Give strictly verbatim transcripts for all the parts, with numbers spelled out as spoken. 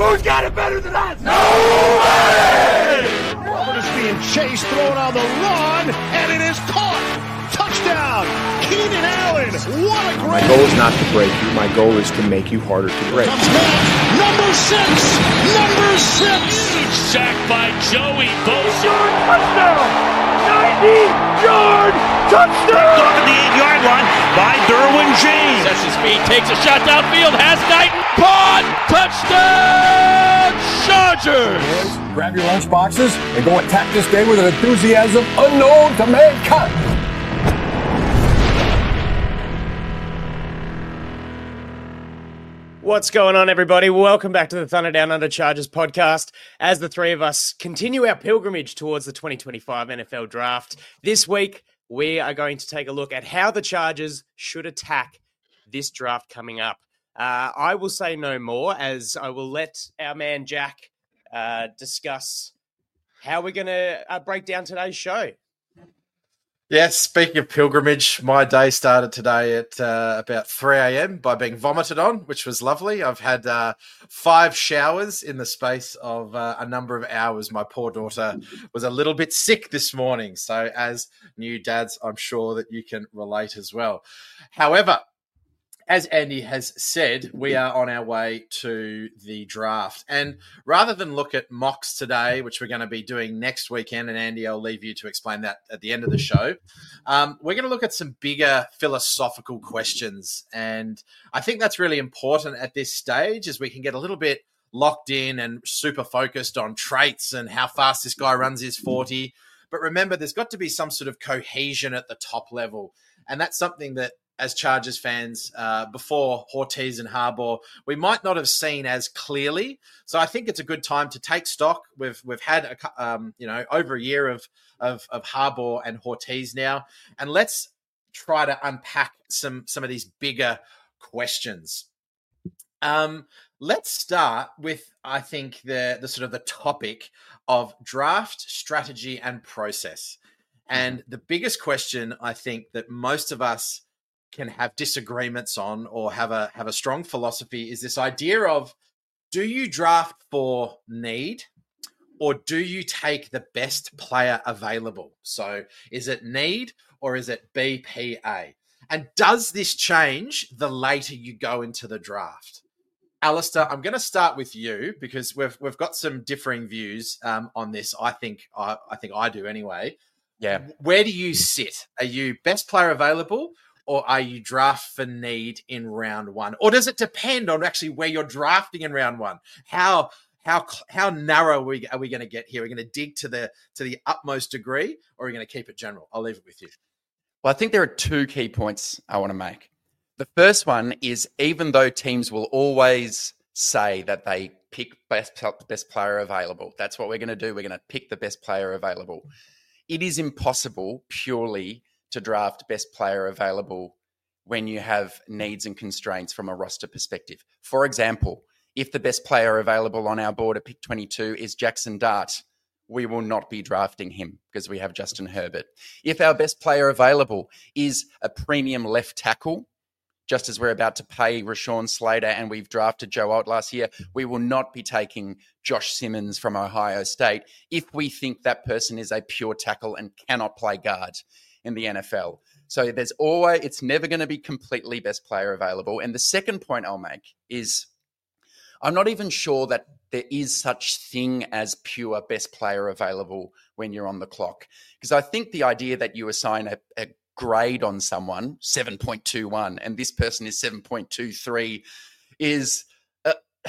Who's got it better than us? Nobody! Robert is being chased, thrown on the run, and it is caught. Touchdown, Keenan Allen. What a great... My goal is not to break you. My goal is to make you harder to break. Number six, number six. Huge sack by Joey Bosa. Touchdown! ninety-yard touchdown! Picked off at the eight-yard line by Derwin James. Sets his speed, takes a shot downfield, has Knighton. Caught! Touchdown! Chargers! Grab your lunch boxes and go attack this day with an enthusiasm unknown to mankind. What's going on, everybody? Welcome back to the Thunder Down Under Chargers podcast. As the three of us continue our pilgrimage towards the twenty twenty-five N F L Draft, this week we are going to take a look at how the Chargers should attack this draft coming up. Uh, I will say no more, as I will let our man Jack uh, discuss how we're going to uh, break down today's show. Yes, speaking of pilgrimage, my day started today at uh, about three a.m. by being vomited on, which was lovely. I've had uh, five showers in the space of uh, a number of hours. My poor daughter was a little bit sick this morning. So as new dads, I'm sure that you can relate as well. However, as Andy has said, we are on our way to the draft. And rather than look at mocks today, which we're going to be doing next weekend, and Andy, I'll leave you to explain that at the end of the show, um, we're going to look at some bigger philosophical questions. And I think that's really important at this stage, as we can get a little bit locked in and super focused on traits and how fast this guy runs his forty. But remember, there's got to be some sort of cohesion at the top level. And that's something that, as Chargers fans, uh, before Ortiz and Harbaugh, we might not have seen as clearly. So I think it's a good time to take stock. We've we've had a, um, you know over a year of, of of Harbaugh and Ortiz now, and let's try to unpack some some of these bigger questions. Um, let's start with, I think, the the sort of the topic of draft strategy and process. And the biggest question I think that most of us can have disagreements on or have a have a strong philosophy is this idea of, do you draft for need or do you take the best player available? So is it need or is it B P A? And does this change the later you go into the draft? Alistair, I'm going to start with you because we've we've got some differing views um, on this. I think I, I think I do anyway. Yeah. Where do you sit? Are you best player available, or are you draft for need in round one? Or does it depend on actually where you're drafting in round one? How how how narrow are we, are we going to get here? Are we going to dig to the to the utmost degree, or are we going to keep it general? I'll leave it with you. Well, I think there are two key points I want to make. The first one is, even though teams will always say that they pick best, best player available, that's what we're going to do. We're going to pick the best player available. It is impossible purely to draft best player available when you have needs and constraints from a roster perspective. For example, if the best player available on our board at pick twenty-two is Jackson Dart, we will not be drafting him because we have Justin Herbert. If our best player available is a premium left tackle, just as we're about to pay Rashawn Slater and we've drafted Joe Alt last year, we will not be taking Josh Simmons from Ohio State if we think that person is a pure tackle and cannot play guard in the N F L. So there's always, it's never going to be completely best player available. And the second point I'll make is, I'm not even sure that there is such thing as pure best player available when you're on the clock. Because I think the idea that you assign a, a grade on someone, seven point two one, and this person is seven point two three, is a,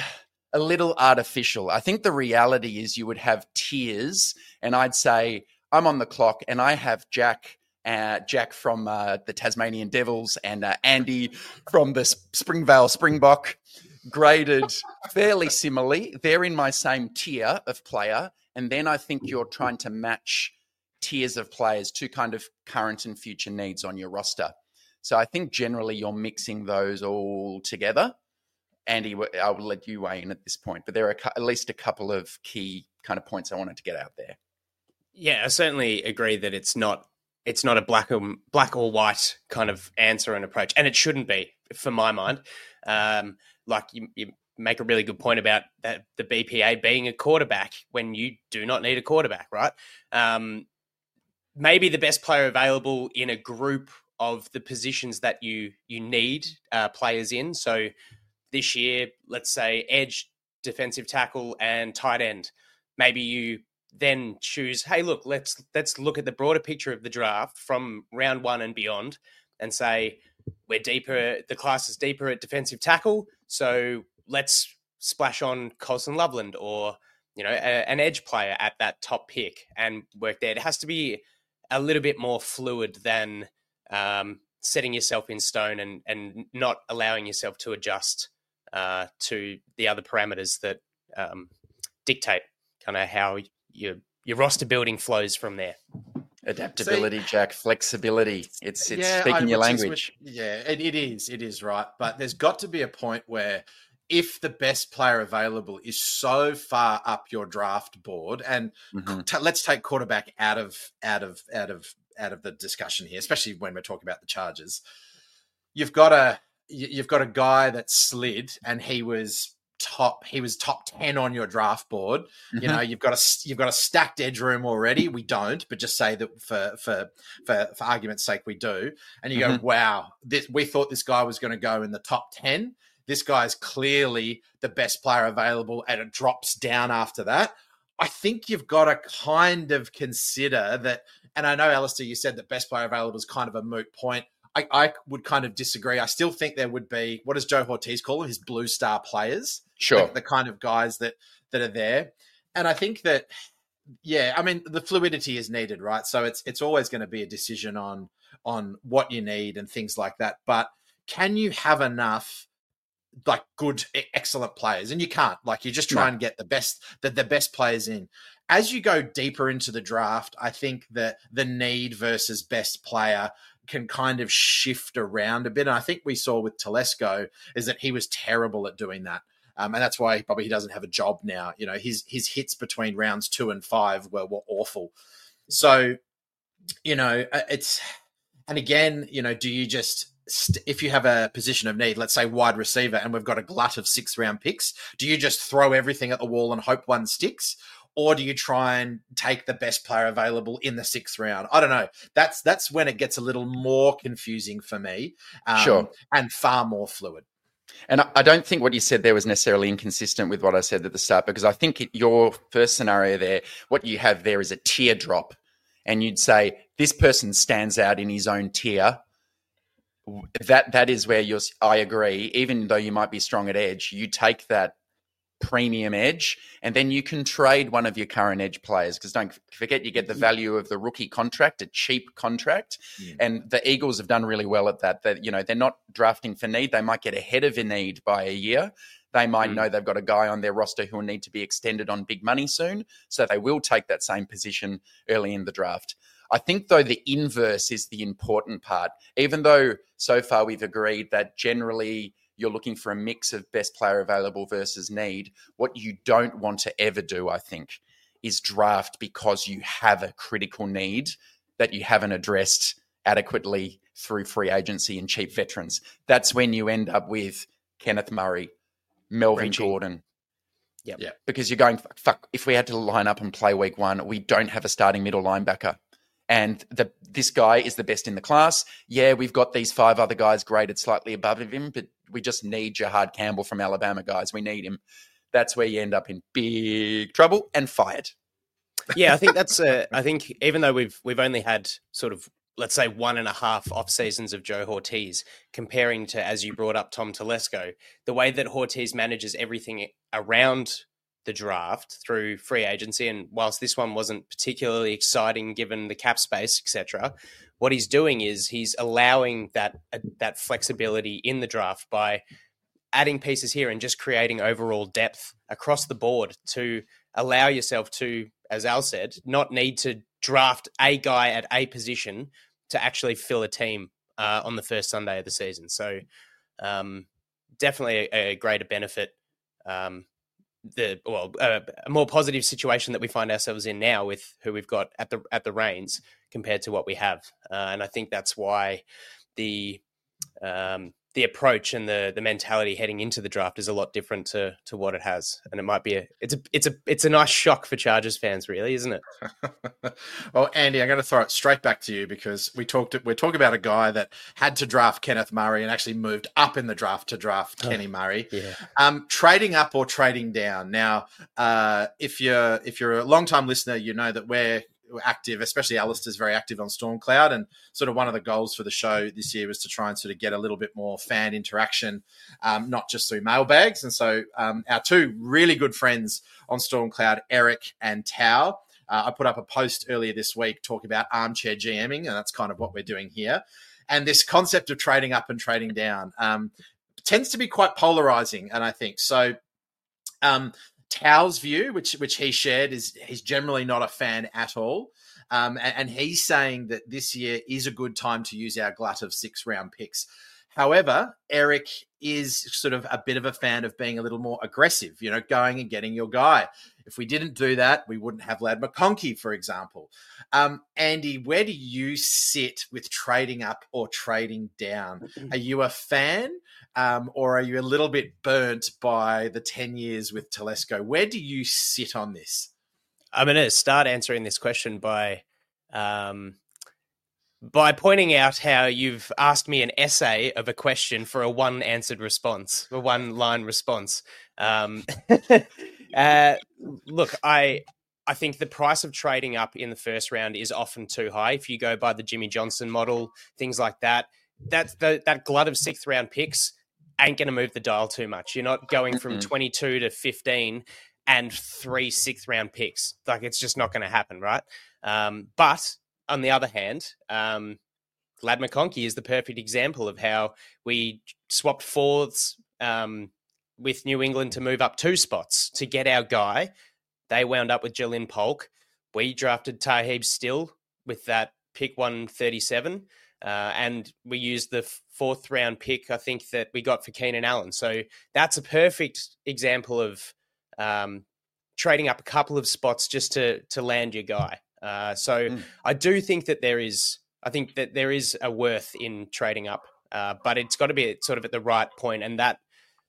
a little artificial. I think the reality is you would have tiers, and I'd say, I'm on the clock and I have Jack Uh, Jack from uh, the Tasmanian Devils and uh, Andy from the Springvale Springbok, graded fairly similarly. They're in my same tier of player. And then I think you're trying to match tiers of players to kind of current and future needs on your roster. So I think generally you're mixing those all together. Andy, I will let you weigh in at this point, but there are at least a couple of key kind of points I wanted to get out there. Yeah, I certainly agree that it's not it's not a black or black or white kind of answer and approach, and it shouldn't be, for my mind. Um, like you, you make a really good point about that the B P A being a quarterback when you do not need a quarterback, right? Um, maybe the best player available in a group of the positions that you you need uh, players in. So this year, let's say edge, defensive tackle, and tight end. Maybe you then choose, hey, look, let's let's look at the broader picture of the draft from round one and beyond, and say we're deeper. The class is deeper at defensive tackle, so let's splash on Colson Loveland or you know a, an edge player at that top pick and work there. It has to be a little bit more fluid than um, setting yourself in stone and and not allowing yourself to adjust uh, to the other parameters that um, dictate kind of how your your roster building flows from there. Adaptability, See, Jack, flexibility. It's it's yeah, speaking I, your language. With, yeah, it, it is. It is right. But there's got to be a point where if the best player available is so far up your draft board, and mm-hmm. t- let's take quarterback out of out of out of out of the discussion here, especially when we're talking about the Chargers. You've got a you've got a guy that slid, and he was top. He was top ten on your draft board. Mm-hmm. You know, you've got a you've got a stacked edge room already. We don't, but just say that for for for, for argument's sake, we do. And you mm-hmm. go, wow, this, we thought this guy was going to go in the top ten. This guy's clearly the best player available, and it drops down after that. I think you've got to kind of consider that. And I know, Alistair, you said that best player available is kind of a moot point. I, I would kind of disagree. I still think there would be, what does Joe Ortiz call them? His blue star players. Sure. The, the kind of guys that, that are there. And I think that, yeah, I mean, the fluidity is needed, right? So it's it's always going to be a decision on on what you need and things like that. But can you have enough like good, excellent players? And you can't. Like, you just try no. and get the best, the, the best players in. As you go deeper into the draft, I think that the need versus best player can kind of shift around a bit. And I think we saw with Telesco is that he was terrible at doing that. Um, and that's why probably he doesn't have a job now. You know, his his hits between rounds two and five were, were awful. So, you know, it's, and again, you know, do you just, st- if you have a position of need, let's say wide receiver, and we've got a glut of six round picks, do you just throw everything at the wall and hope one sticks? Or do you try and take the best player available in the sixth round? I don't know. That's that's when it gets a little more confusing for me. Um, sure. And far more fluid. And I don't think what you said there was necessarily inconsistent with what I said at the start, because I think it, your first scenario there, what you have there is a tier drop. And you'd say, this person stands out in his own tier. That That is where you're, I agree, even though you might be strong at edge, you take that premium edge, and then you can trade one of your current edge players, because don't forget you get the value of the rookie contract, a cheap contract. Yeah. And the Eagles have done really well at that. That, you know, they're not drafting for need. They might get ahead of a need by a year. They might mm. know they've got a guy on their roster who will need to be extended on big money soon, so they will take that same position early in the draft. I think, though, the inverse is the important part. Even though so far we've agreed that generally you're looking for a mix of best player available versus need, what you don't want to ever do, I think, is draft because you have a critical need that you haven't addressed adequately through free agency and cheap veterans. That's when you end up with Kenneth Murray, Melvin Reggie. Gordon. Yep. Yeah. Because you're going, fuck, if we had to line up and play week one, we don't have a starting middle linebacker. And the, this guy is the best in the class. Yeah, we've got these five other guys graded slightly above him, but we just need Jahad Campbell from Alabama, guys. We need him. That's where you end up in big trouble and fired. Yeah, I think that's. Uh, I think even though we've we've only had sort of, let's say, one and a half off seasons of Joe Ortiz, comparing to, as you brought up, Tom Telesco, the way that Ortiz manages everything around the draft through free agency, and whilst this one wasn't particularly exciting given the cap space, et cetera, what he's doing is he's allowing that uh, that flexibility in the draft by adding pieces here and just creating overall depth across the board to allow yourself to, as Al said, not need to draft a guy at a position to actually fill a team uh, on the first Sunday of the season. So um, definitely a, a greater benefit. Um, the well, uh, a more positive situation that we find ourselves in now with who we've got at the at the reins compared to what we have, uh, and I think that's why the um, the approach and the the mentality heading into the draft is a lot different to to what it has, and it might be a it's a it's a it's a nice shock for Chargers fans, really, isn't it? Well, Andy, I'm going to throw it straight back to you because we talked we're talking about a guy that had to draft Kenneth Murray and actually moved up in the draft to draft oh, Kenny Murray. Yeah. Um, trading up or trading down. Now, uh, if you're if you're a long time listener, you know that we're active, especially Alistair's very active on Stormcloud, and sort of one of the goals for the show this year was to try and sort of get a little bit more fan interaction, um, not just through mailbags. And so um, our two really good friends on Stormcloud, Eric and Tao, uh, I put up a post earlier this week talking about armchair GMing, and that's kind of what we're doing here. And this concept of trading up and trading down um, tends to be quite polarizing, and I think so. Um, Tao's view, which which he shared, is he's generally not a fan at all. Um, and, and he's saying that this year is a good time to use our glut of six-round picks. However, Eric is sort of a bit of a fan of being a little more aggressive, you know, going and getting your guy. If we didn't do that, we wouldn't have Ladd McConkey, for example. Um, Andy, where do you sit with trading up or trading down? Are you a fan um, or are you a little bit burnt by the ten years with Telesco? Where do you sit on this? I'm going to start answering this question by um, by pointing out how you've asked me an essay of a question for a one-answered response, a one-line response. Um, uh, look, I I think the price of trading up in the first round is often too high. If you go by the Jimmy Johnson model, things like that, that's the, that glut of sixth-round picks ain't going to move the dial too much. You're not going from mm-hmm. twenty-two to fifteen and three sixth-round picks. Like, it's just not going to happen, right? Um, but on the other hand, um, Ladd McConkey is the perfect example of how we swapped fourths um, with New England to move up two spots to get our guy. They wound up with Jalen Polk. We drafted Taheeb Still with that pick one thirty-seven. Uh, and we used the fourth round pick, I think, that we got for Keenan Allen. So that's a perfect example of um, trading up a couple of spots just to to land your guy. Uh, so mm. I do think that there is, I think that there is a worth in trading up, uh, but it's got to be sort of at the right point. And that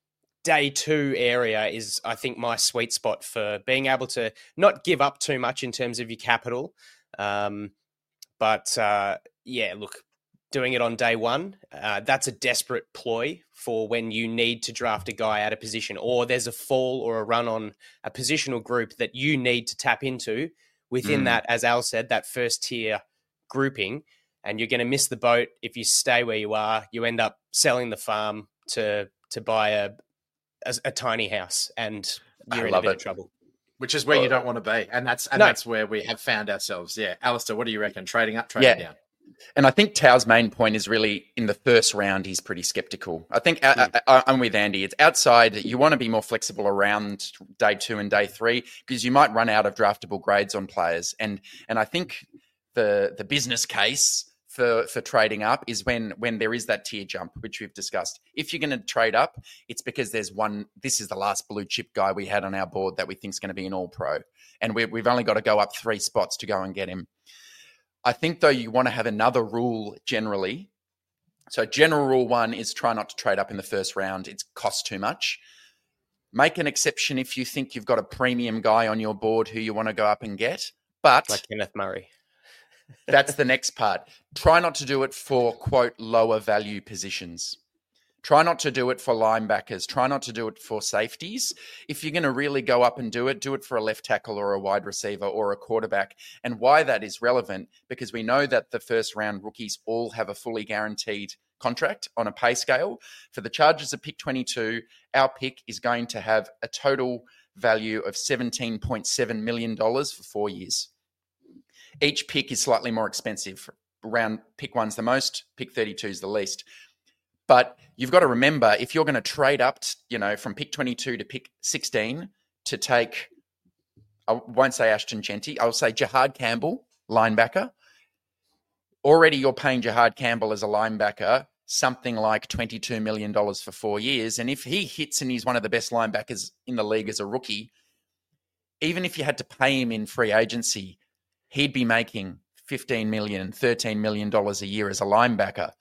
day two area is, I think, my sweet spot for being able to not give up too much in terms of your capital. Um, but uh, yeah, look, doing it on day one, uh, that's a desperate ploy for when you need to draft a guy out of position, or there's a fall or a run on a positional group that you need to tap into within mm. that, as Al said, that first tier grouping, and you're going to miss the boat if you stay where you are. You end up selling the farm to to buy a a, a tiny house, and you're I in a bit it. of trouble. Which is where well, you don't want to be, and that's and no. that's where we have found ourselves. Yeah, Alistair, what do you reckon? Trading up, trading yeah. down? And I think Tao's main point is really in the first round, he's pretty skeptical. I think mm. I, I, I'm with Andy. It's outside. You want to be more flexible around day two and day three because you might run out of draftable grades on players. And and I think the the business case for, for trading up is when when there is that tier jump, which we've discussed. If you're going to trade up, it's because there's one, this is the last blue chip guy we had on our board that we think is going to be an all-pro. And we, we've only got to go up three spots to go and get him. I think, though, you want to have another rule generally. So general rule one is try not to trade up in the first round. It costs too much. Make an exception if you think you've got a premium guy on your board who you want to go up and get. But like Kenneth Murray. That's the next part. Try not to do it for, quote, lower value positions. Try not to do it for linebackers. Try not to do it for safeties. If you're going to really go up and do it, do it for a left tackle or a wide receiver or a quarterback. And why that is relevant, because we know that the first round rookies all have a fully guaranteed contract on a pay scale. For the Chargers at pick twenty-two, our pick is going to have a total value of seventeen point seven million dollars for four years. Each pick is slightly more expensive. Around pick one's the most, pick thirty-two is the least. But you've got to remember, if you're going to trade up, you know, from pick twenty-two to pick sixteen to take, I won't say Ashton Genty, I'll say Jahad Campbell, linebacker. Already you're paying Jahad Campbell as a linebacker something like twenty-two million dollars for four years. And if he hits and he's one of the best linebackers in the league as a rookie, even if you had to pay him in free agency, he'd be making fifteen million dollars, thirteen million dollars a year as a linebacker.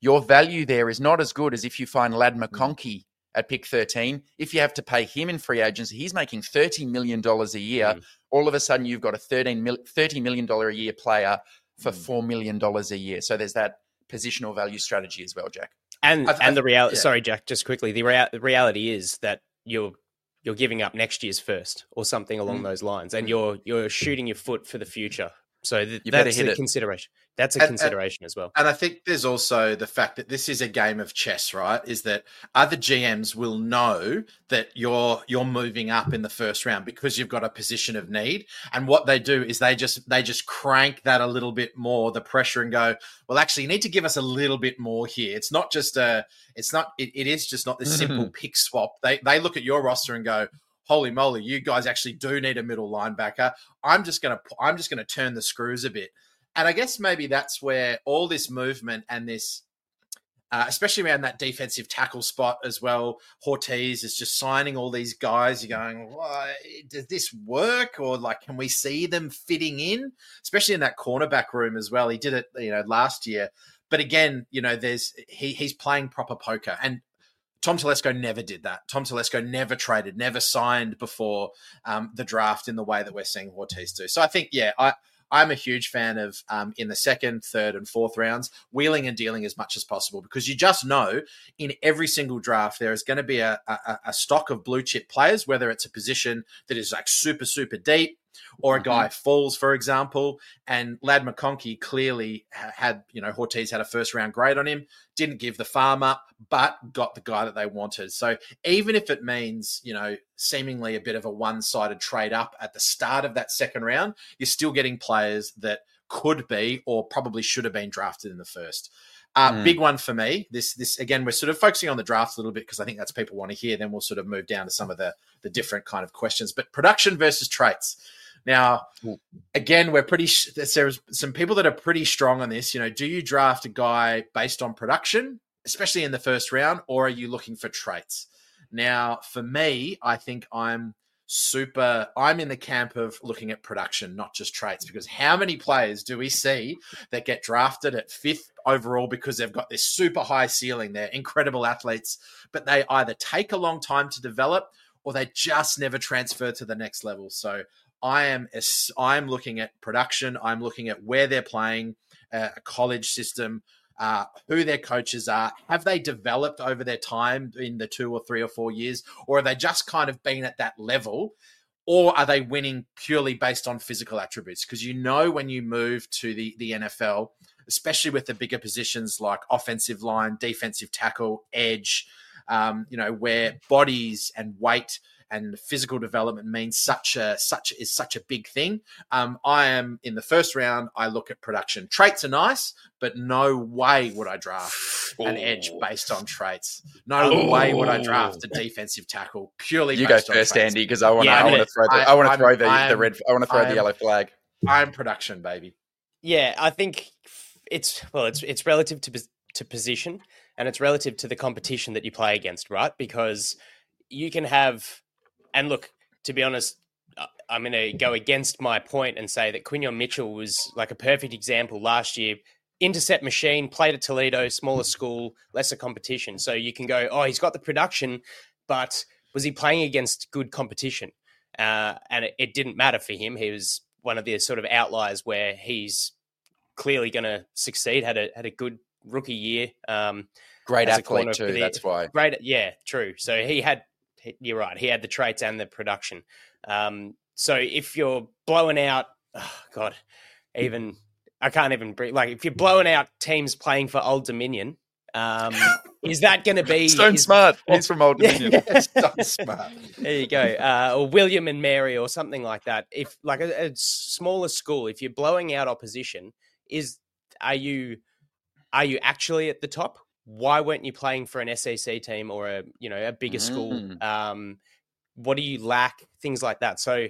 your value there is not as good as if you find Lad McConkey at pick thirteen. If you have to pay him in free agency, he's making thirty million dollars a year. Mm. All of a sudden, you've got a thirteen mil- thirty million dollars a year player for four million dollars a year. So there's that positional value strategy as well, Jack. And I've, and I've, the reality, yeah. sorry, Jack, just quickly, the, rea- the reality is that you're you're giving up next year's first or something along mm. those lines, and mm. you're you're shooting your foot for the future. So th- that's a consideration. That's a and, consideration and, as well. And I think there's also the fact that this is a game of chess, right? Is that other G Ms will know that you're you're moving up in the first round because you've got a position of need. And what they do is they just they just crank that a little bit more, the pressure, and go, well, actually, you need to give us a little bit more here. It's not just a, it's not, it, it is just not this mm-hmm. simple pick swap. They they look at your roster and go, holy moly, you guys actually do need a middle linebacker. I'm just gonna I'm just gonna turn the screws a bit. And I guess maybe that's where all this movement and this, uh, especially around that defensive tackle spot as well, Ortiz is just signing all these guys. You're going, well, does this work? Or like, can we see them fitting in? Especially in that cornerback room as well. He did it, you know, last year. But again, you know, there's he he's playing proper poker. And Tom Telesco never did that. Tom Telesco never traded, never signed before um, the draft in the way that we're seeing Ortiz do. So I think, yeah, I, I'm a huge fan of um, in the second, third, and fourth rounds, wheeling and dealing as much as possible, because you just know in every single draft there is going to be a, a, a stock of blue chip players, whether it's a position that is like super, super deep, or a guy mm-hmm. falls, for example. And Lad McConkey clearly had, you know, Ortiz had a first round grade on him, didn't give the farm up, but got the guy that they wanted. So even if it means, you know, seemingly a bit of a one-sided trade up at the start of that second round, you're still getting players that could be or probably should have been drafted in the first. Uh, mm. Big one for me. This, this again, we're sort of focusing on the draft a little bit because I think that's people want to hear. Then we'll sort of move down to some of the, the different kind of questions. But production versus traits. Now, again, we're pretty. There's some people that are pretty strong on this. You know, do you draft a guy based on production, especially in the first round, or are you looking for traits? Now, for me, I think I'm super. I'm in the camp of looking at production, not just traits, because how many players do we see that get drafted at fifth overall because they've got this super high ceiling? They're incredible athletes, but they either take a long time to develop or they just never transfer to the next level. So I am I'm looking at production. I'm looking at where they're playing, uh, a college system, uh, who their coaches are. Have they developed over their time in the two or three or four years, or are they just kind of been at that level, or are they winning purely based on physical attributes? Because you know when you move to the, the N F L, especially with the bigger positions like offensive line, defensive tackle, edge, um, you know, where bodies and weight and physical development means such a such is such a big thing. Um, I am in the first round. I look at production. Traits are nice, but no way would I draft Ooh. an edge based on traits. No Ooh. way would I draft a defensive tackle purely. You based go on first, traits. Andy, because I want to. Yeah, I want to throw. The, I, I want to throw the, the red. I want to throw I'm, the yellow flag. I'm production, baby. Yeah, I think it's well, it's it's relative to to position, and it's relative to the competition that you play against, right? Because you can have. And look, to be honest, I'm going to go against my point and say that Quinion Mitchell was like a perfect example last year. Intercept machine, played at Toledo, smaller school, lesser competition. So you can go, oh, he's got the production, but was he playing against good competition? Uh, and it, it didn't matter for him. He was one of the sort of outliers where he's clearly going to succeed, had a had a good rookie year. Um, Great athlete too, the, that's why. Great, yeah, true. So he had... You're right. He had the traits and the production. Um, so if you're blowing out, oh God, even I can't even breathe. Like if you're blowing out teams playing for Old Dominion, um, is that going to be Stone is, Smart? He's from Old Dominion. Stone Smart. There you go. Uh, or William and Mary or something like that. If like a, a smaller school, if you're blowing out opposition, is are you are you actually at the top? Why weren't you playing for an S E C team or a, you know, a bigger mm. school? Um, what do you lack? Things like that. So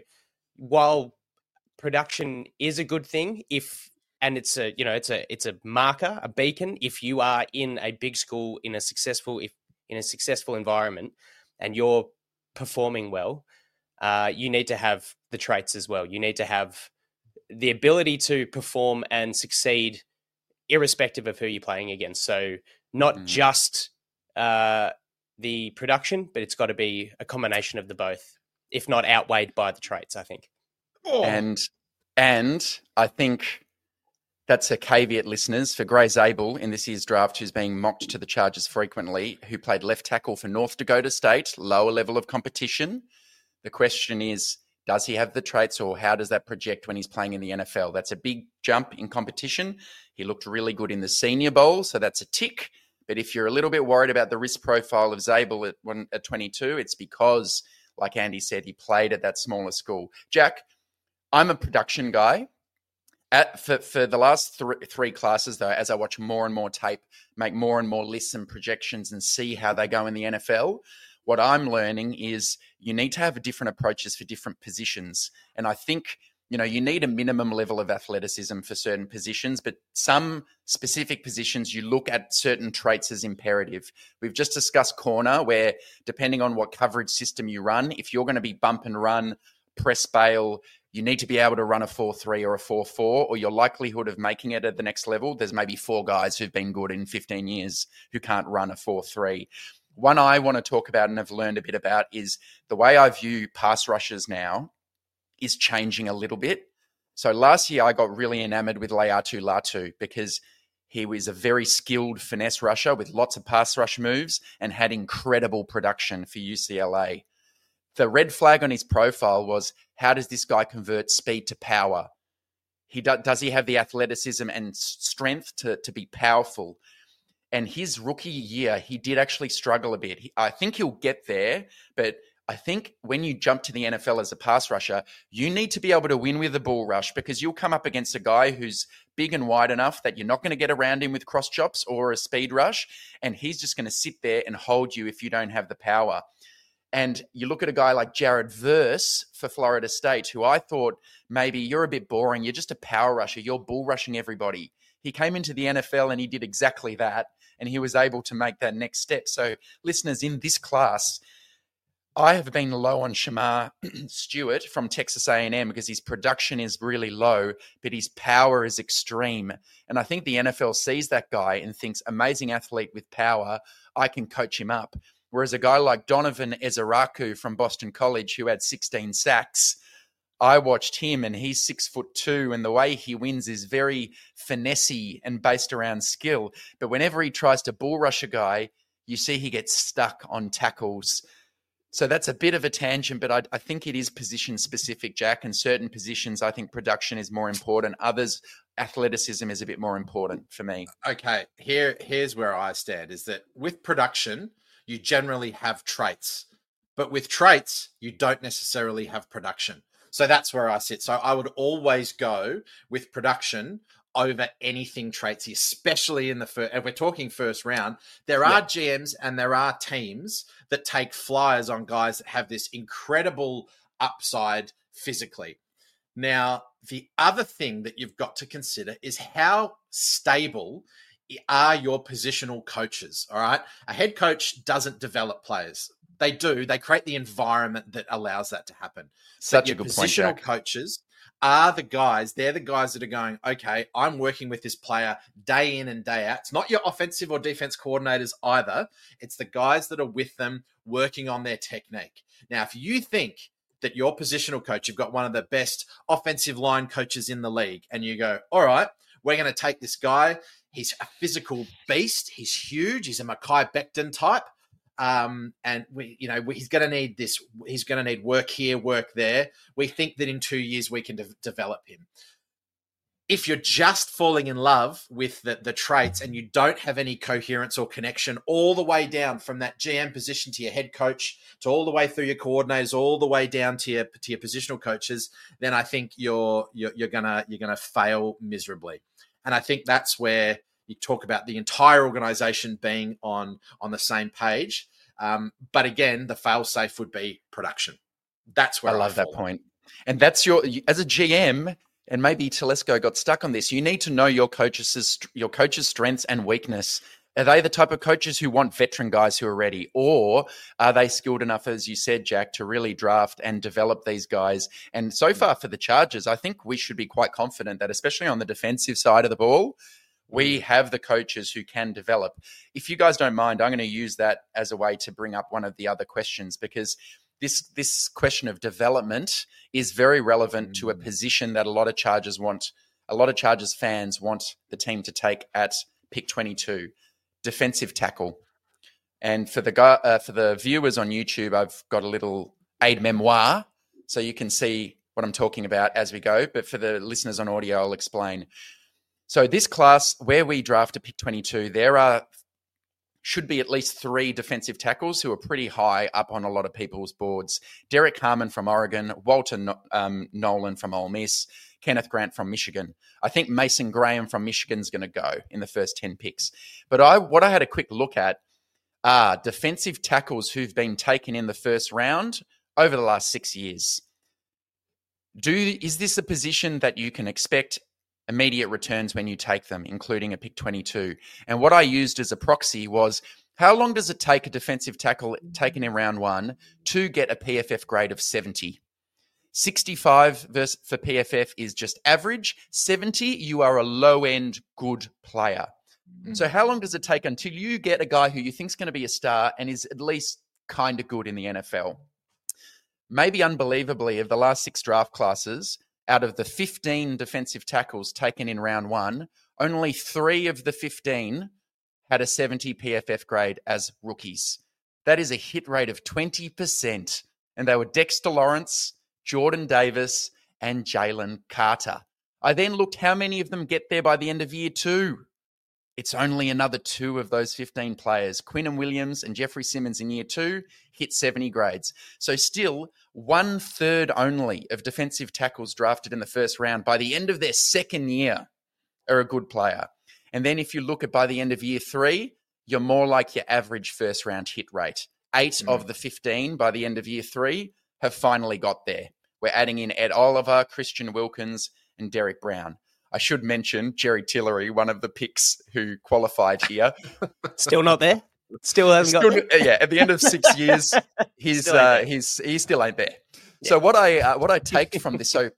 while production is a good thing, if, and it's a, you know, it's a, it's a marker, a beacon, if you are in a big school in a successful, if in a successful environment and you're performing well, uh, you need to have the traits as well. You need to have the ability to perform and succeed irrespective of who you're playing against. So, not Mm. just uh, the production, but it's got to be a combination of the both, if not outweighed by the traits, I think. And and I think that's a caveat, listeners, for Gray Zabel in this year's draft, who's being mocked to the Chargers frequently, who played left tackle for North Dakota State, lower level of competition. The question is, does he have the traits, or how does that project when he's playing in the N F L? That's a big jump in competition. He looked really good in the Senior Bowl, so that's a tick. But if you're a little bit worried about the risk profile of Zabel at, one, at twenty-two, it's because, like Andy said, he played at that smaller school. Jack, I'm a production guy. At, for, for the last th- three classes, though, as I watch more and more tape, make more and more lists and projections and see how they go in the N F L, what I'm learning is you need to have different approaches for different positions. And I think, you know, you need a minimum level of athleticism for certain positions, but some specific positions, you look at certain traits as imperative. We've just discussed corner, where depending on what coverage system you run, if you're going to be bump and run, press bail, you need to be able to run a four three or a four four, or your likelihood of making it at the next level, there's maybe four guys who've been good in fifteen years who can't run a four three. One I want to talk about and have learned a bit about is the way I view pass rushers now is changing a little bit. So last year I got really enamored with Laiatu Latu because he was a very skilled finesse rusher with lots of pass rush moves and had incredible production for U C L A. The red flag on his profile was, how does this guy convert speed to power? He do, does he have the athleticism and strength to, to be powerful? And his rookie year, he did actually struggle a bit. He, I think he'll get there, but I think when you jump to the N F L as a pass rusher, you need to be able to win with the bull rush, because you'll come up against a guy who's big and wide enough that you're not going to get around him with cross chops or a speed rush, and he's just going to sit there and hold you if you don't have the power. And you look at a guy like Jared Verse for Florida State, who I thought, maybe you're a bit boring. You're just a power rusher. You're bull rushing everybody. He came into the N F L and he did exactly that. And he was able to make that next step. So listeners, in this class, I have been low on Shamar Stewart from Texas A and M because his production is really low, but his power is extreme. And I think the N F L sees that guy and thinks, amazing athlete with power, I can coach him up. Whereas a guy like Donovan Ezeraku from Boston College, who had sixteen sacks, I watched him and he's six foot two, and the way he wins is very finessey and based around skill. But whenever he tries to bull rush a guy, you see he gets stuck on tackles. So that's a bit of a tangent, but I, I think it is position specific, Jack. And certain positions, I think production is more important. Others, athleticism is a bit more important for me. Okay, here here's where I stand, is that with production, you generally have traits, but with traits, you don't necessarily have production. So that's where I sit. So I would always go with production over anything traitsy, especially in the first, if we're talking first round. There are yeah. G Ms and there are teams that take flyers on guys that have this incredible upside physically. Now, the other thing that you've got to consider is how stable are your positional coaches, all right? A head coach doesn't develop players. They do. They create the environment that allows that to happen. Such a good point, Positional Jack. coaches are the guys, they're the guys that are going, okay, I'm working with this player day in and day out. It's not your offensive or defense coordinators either. It's the guys that are with them working on their technique. Now, if you think that your positional coach, you've got one of the best offensive line coaches in the league, and you go, all right, we're going to take this guy. He's a physical beast. He's huge. He's a Mekhi Becton type. Um, and we, you know, we, he's going to need this. He's going to need work here, work there. We think that in two years we can de- develop him. If you're just falling in love with the, the traits and you don't have any coherence or connection all the way down from that G M position to your head coach, to all the way through your coordinators, all the way down to your to your positional coaches, then I think you're you're, you're gonna you're gonna fail miserably. And I think that's where you talk about the entire organization being on, on the same page. Um, but again, the fail-safe would be production. That's where I love I that point. And that's your, as a G M, and maybe Telesco got stuck on this, you need to know your coaches' your coaches' strengths and weakness. Are they the type of coaches who want veteran guys who are ready? Or are they skilled enough, as you said, Jack, to really draft and develop these guys? And so far for the Chargers, I think we should be quite confident that, especially on the defensive side of the ball, We have the coaches who can develop. If you guys don't mind, I'm going to use that as a way to bring up one of the other questions, because this this question of development is very relevant mm. to a position that a lot of Chargers want, a lot of Chargers fans want the team to take at pick twenty-two, defensive tackle. And for the guy, uh, for the viewers on YouTube, I've got a little aid memoir, so you can see what I'm talking about as we go. But for the listeners on audio, I'll explain. So this class, where we draft a pick twenty-two, there are should be at least three defensive tackles who are pretty high up on a lot of people's boards. Derek Harmon from Oregon, Walter um, Nolan from Ole Miss, Kenneth Grant from Michigan. I think Mason Graham from Michigan is going to go in the first ten picks. But I, what I had a quick look at are defensive tackles who've been taken in the first round over the last six years. Do is this a position that you can expect immediate returns when you take them, including a pick twenty-two? And what I used as a proxy was, how long does it take a defensive tackle taken in round one to get a P F F grade of seventy? sixty-five versus for P F F is just average. seventy, you are a low-end good player. Mm-hmm. So how long does it take until you get a guy who you think is going to be a star and is at least kind of good in the N F L? Maybe unbelievably, of the last six draft classes, out of the fifteen defensive tackles taken in round one, only three of the fifteen had a seventy P F F grade as rookies. That is a hit rate of twenty percent. And they were Dexter Lawrence, Jordan Davis, and Jalen Carter. I then looked how many of them get there by the end of year two. It's only another two of those fifteen players. Quinnen Williams and Jeffrey Simmons in year two hit seventy grades. So still, one third only of defensive tackles drafted in the first round by the end of their second year are a good player. And then if you look at by the end of year three, you're more like your average first round hit rate. Eight mm. of the fifteen by the end of year three have finally got there. We're adding in Ed Oliver, Christian Wilkins, and Derek Brown. I should mention Jerry Tillery, one of the picks who qualified here. Still not there? Still hasn't still, got there? Yeah, at the end of six years, he's uh, he's he still ain't there. Yeah. So what I uh, what I take from this, so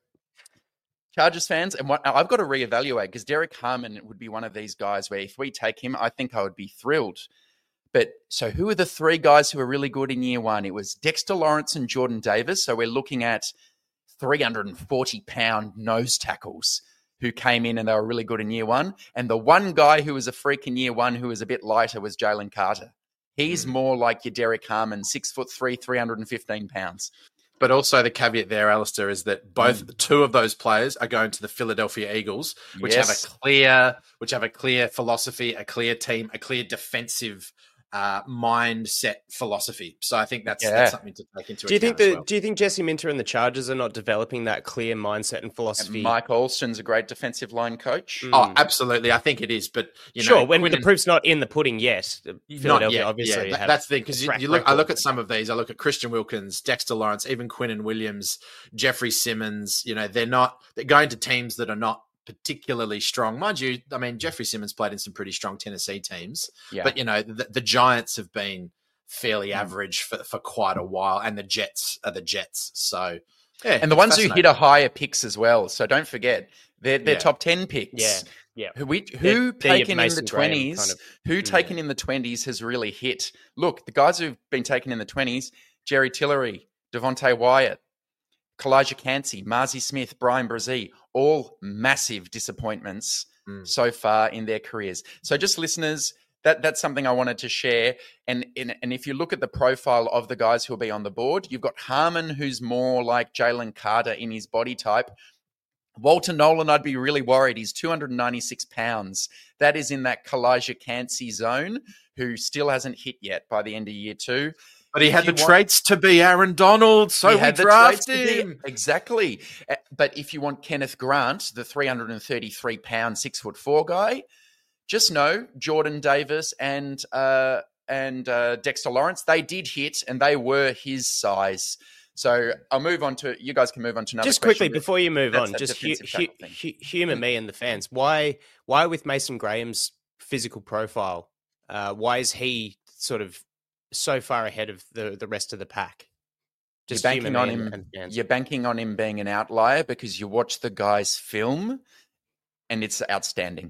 Chargers fans, and what I've got to reevaluate, because Derek Harmon would be one of these guys where if we take him, I think I would be thrilled. But so who are the three guys who are really good in year one? It was Dexter Lawrence and Jordan Davis. So we're looking at three hundred forty pound nose tackles who came in and they were really good in year one. And the one guy who was a freak in year one who was a bit lighter was Jalen Carter. He's mm. more like your Derek Harmon, six foot three, three hundred fifteen pounds. But also the caveat there, Alistair, is that both mm. two of those players are going to the Philadelphia Eagles, which yes. have a clear, which have a clear philosophy, a clear team, a clear defensive uh, mindset philosophy. So I think that's, yeah. that's something to take into do you account. Think the, as well. Do you think Jesse Minter and the Chargers are not developing that clear mindset and philosophy? And Mike Alston's a great defensive line coach. Mm. Oh, absolutely. I think it is. But you sure, know, when Quinn the proof's not in the pudding yet, Philadelphia yet, obviously. Yeah, have that's the thing, because you, you look. record. I look at some of these. I look at Christian Wilkins, Dexter Lawrence, even Quinnen Williams, Jeffrey Simmons. You know, they're not. They're going to teams that are not particularly strong, mind you. I mean, Jeffrey Simmons played in some pretty strong Tennessee teams, yeah. but you know, the, the Giants have been fairly mm. average for, for quite a while, and the Jets are the Jets. So, yeah, and the ones who hit a higher picks as well. So don't forget, they're they're yeah. top ten picks. Yeah, yeah. Who we, who they're, taken they're in the twenties? Kind of, who mm, taken yeah. in the twenties has really hit? Look, the guys who've been taken in the twenties: Jerry Tillery, Devontae Wyatt, Kalijah Cansey, Marzi Smith, Brian Brzee, all massive disappointments mm. so far in their careers. So just listeners, that that's something I wanted to share. And, and, and if you look at the profile of the guys who will be on the board, you've got Harmon, who's more like Jalen Carter in his body type. Walter Nolan, I'd be really worried. He's two hundred ninety-six pounds. That is in that Kalijah Cansey zone, who still hasn't hit yet by the end of year two. But he had the want, traits to be Aaron Donald, so he we had drafted him. Exactly. But if you want Kenneth Grant, the three hundred thirty-three pound, six foot four guy, just know Jordan Davis and uh, and uh, Dexter Lawrence, they did hit and they were his size. So I'll move on to, you guys can move on to another Just quickly, question. before you move on, just hu- hu- hu- humour me and the fans. Why, why with Mason Graham's physical profile, uh, why is he sort of so far ahead of the, the rest of the pack? Just you're banking on him. You're banking on him being an outlier because you watch the guy's film and it's outstanding.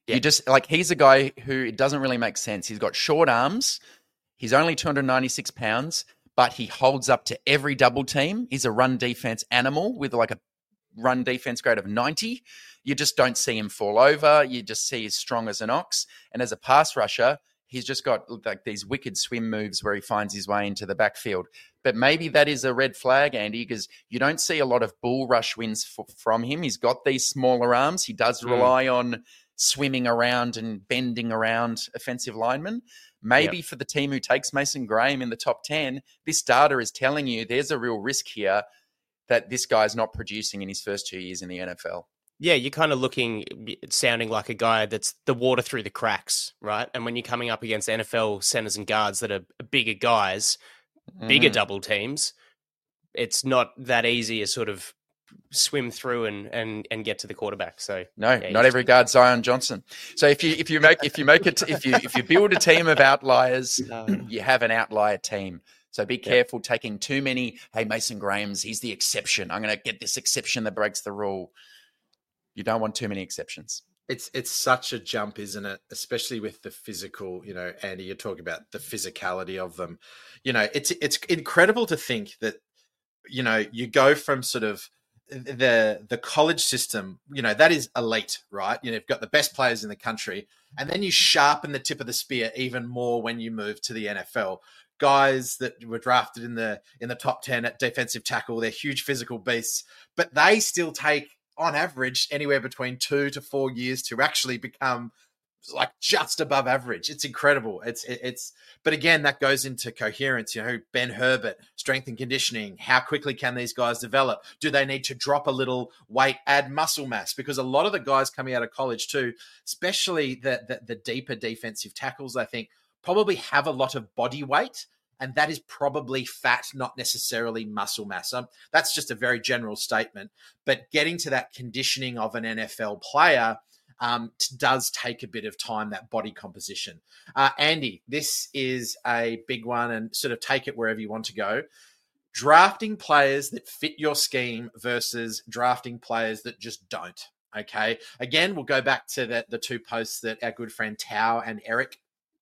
You just like he's a guy who it doesn't really make sense. He's got short arms. He's only two hundred ninety-six pounds, but he holds up to every double team. He's a run defense animal with like a run defense grade of ninety. You just don't see him fall over. You just see he's strong as an ox. And as a pass rusher, he's just got like these wicked swim moves where he finds his way into the backfield. But maybe that is a red flag, Andy, because you don't see a lot of bull rush wins f- from him. He's got these smaller arms. He does rely mm. on swimming around and bending around offensive linemen. Maybe yep. for the team who takes Mason Graham in the top ten, this data is telling you there's a real risk here that this guy's not producing in his first two years in the N F L. Yeah, you're kind of looking, sounding like a guy that's the water through the cracks, right? And when you're coming up against N F L centers and guards that are bigger guys, bigger mm. double teams, it's not that easy to sort of swim through and and and get to the quarterback. So no, yeah, not every guard Zion Johnson. So if you if you make if you make it if you if you build a team of outliers, no. you have an outlier team. So be careful yep. taking too many. Hey, Mason Graham's he's the exception. I'm going to get this exception that breaks the rule. You don't want too many exceptions. It's it's such a jump, isn't it? Especially with the physical, you know, Andy, you're talking about the physicality of them. You know, it's it's incredible to think that, you know, you go from sort of the the college system, you know, that is elite, right? You know, you've got the best players in the country, and then you sharpen the tip of the spear even more when you move to the N F L. Guys that were drafted in the in the top ten at defensive tackle, they're huge physical beasts, but they still take, on average, anywhere between two to four years to actually become like just above average. It's incredible. It's, it's, but again, that goes into coherence, you know, Ben Herbert, strength and conditioning. How quickly can these guys develop? Do they need to drop a little weight, add muscle mass? Because a lot of the guys coming out of college too, especially the, the, the deeper defensive tackles, I think probably have a lot of body weight. And that is probably fat, not necessarily muscle mass. Um, that's just a very general statement. But getting to that conditioning of an N F L player um, t- does take a bit of time, that body composition. Uh, Andy, this is a big one, and sort of take it wherever you want to go. Drafting players that fit your scheme versus drafting players that just don't. Okay. Again, we'll go back to the, the two posts that our good friend Tao and Eric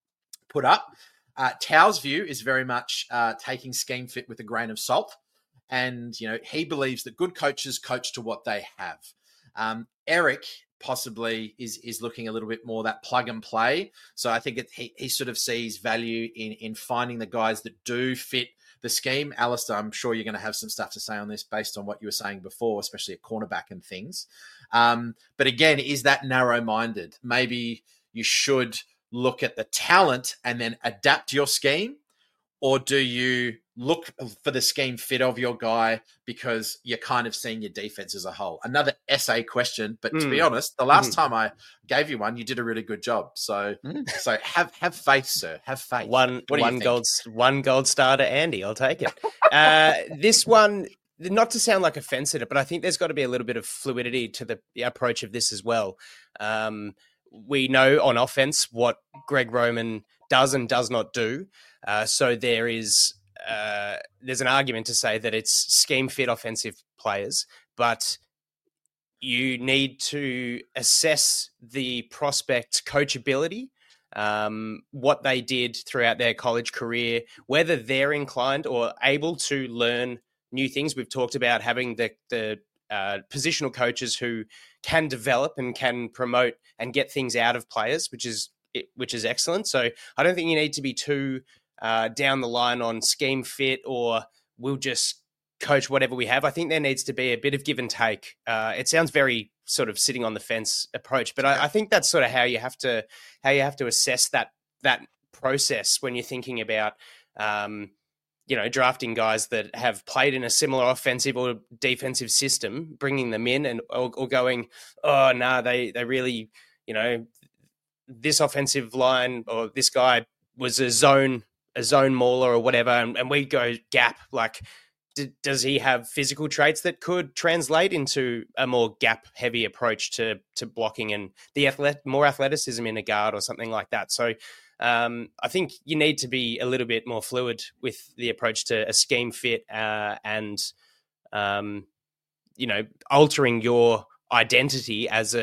put up. Uh, Tao's view is very much uh, taking scheme fit with a grain of salt. And, you know, he believes that good coaches coach to what they have. Um, Eric possibly is is looking a little bit more that plug and play. So I think it, he, he sort of sees value in, in finding the guys that do fit the scheme. Alistair, I'm sure you're going to have some stuff to say on this based on what you were saying before, especially at cornerback and things. Um, but again, is that narrow-minded? Maybe you should look at the talent and then adapt your scheme, or do you look for the scheme fit of your guy because you're kind of seeing your defense as a whole? Another essay question, but mm. to be honest, the last mm. time I gave you one, you did a really good job. So, mm. so have have faith, sir. Have faith. One one gold one gold star to Andy. I'll take it. uh, this one, not to sound like a fence sitter, but I think there's got to be a little bit of fluidity to the approach of this as well. Um, We know on offense what Greg Roman does and does not do. Uh, so there is uh, there's an argument to say that it's scheme fit offensive players, but you need to assess the prospect coachability, um, what they did throughout their college career, whether they're inclined or able to learn new things. We've talked about having the the uh, positional coaches who can develop and can promote and get things out of players, which is which is excellent. So I don't think you need to be too uh, down the line on scheme fit or we'll just coach whatever we have. I think there needs to be a bit of give and take. Uh, it sounds very sort of sitting on the fence approach, but I, I think that's sort of how you have to how you have to assess that that process when you're thinking about um, you know, drafting guys that have played in a similar offensive or defensive system, bringing them in and or, or going, oh, no, nah, they they really, you know, this offensive line or this guy was a zone a zone mauler or whatever, and, and we go gap. Like, d- does he have physical traits that could translate into a more gap-heavy approach to to blocking and the athlet- more athleticism in a guard or something like that? So Um, I think you need to be a little bit more fluid with the approach to a scheme fit uh, and, um, you know, altering your identity as a